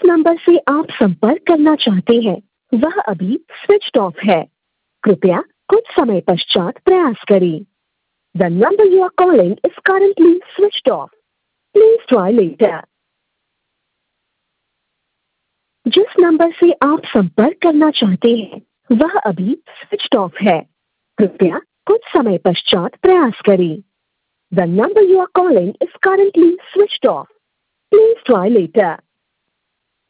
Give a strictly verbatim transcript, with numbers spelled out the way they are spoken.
Number से आप संपर्क करना चाहते हैं वह अभी स्विच ऑफ है। कृपया कुछ समय पश्चात प्रयास करें। The number you are calling is currently switched off. Please try later. जिस नंबर से आप संपर्क करना चाहते हैं वह अभी स्विच ऑफ है। कृपया कुछ समय पश्चात प्रयास करें। The number you are calling is currently switched off. Please try later.